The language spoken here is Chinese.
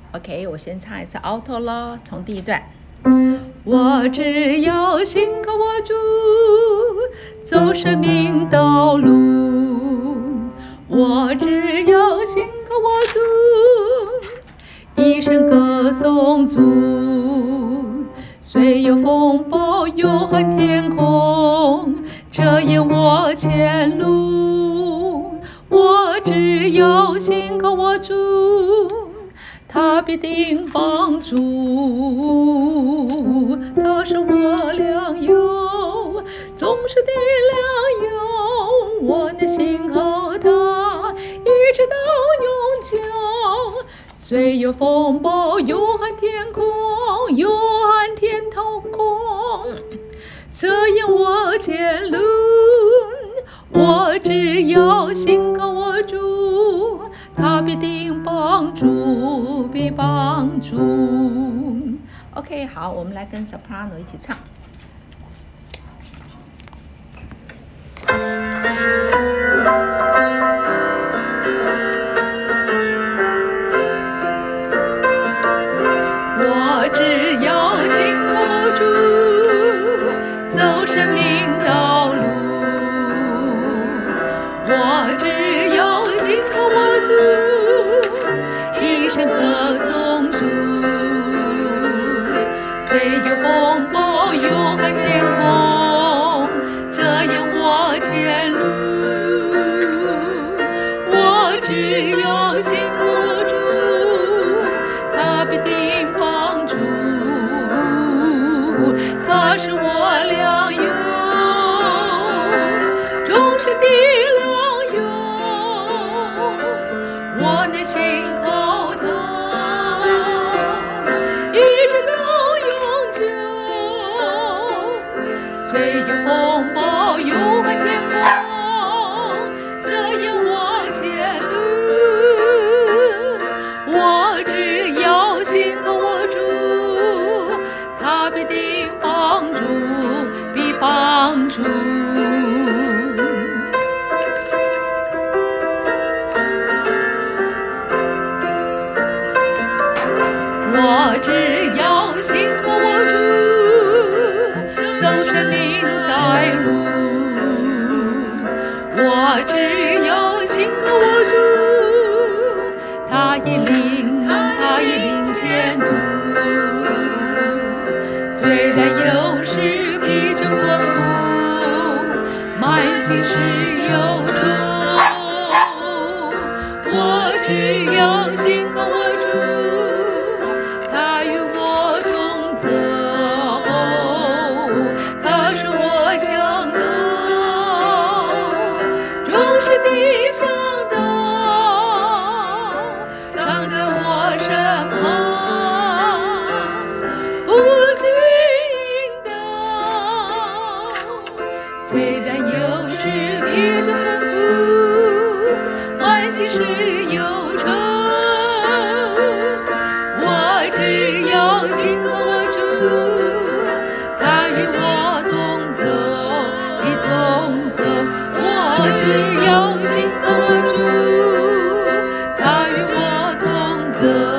OK， 我先唱一次 alto 咯，从第一段。我只要信靠我主，走生命道路。我只要信靠我主，一生歌颂主。虽有风暴，有恨天空，遮掩我前路。我只要信靠我主，他必定帮助，他是我良友，忠实的良友，我能信靠他，一直到永久。虽有风暴，有恨天空，有恨天空，遮掩我前路。我只要信靠我主，他必定帮助，必帮助。OK， 好，我们来跟 soprano 一起唱。我只要信靠我主，走生命道路。我只要信靠我主，一生歌颂主。虽有风暴，有恨天空，遮掩我前路。我只要信靠我主，他必定帮助，他是我良友，忠实的良友，我能信靠他，一直到永久。虽有风暴，有恨天空，遮掩我前路。我只要信靠我主，他必定帮助，必帮助。我只要信靠我主，走生命在路。我只要信靠我主，他引领前途。虽然有时疲倦困苦，满心事忧愁，我只要信靠我主，他与我同走，他是我向导，忠实的向导，常在我身旁，扶持引导。虽然有时疲倦困苦，满心事忧愁，我只要信靠我主，他与我同走，必同走。我只要信靠我主，他与我同走。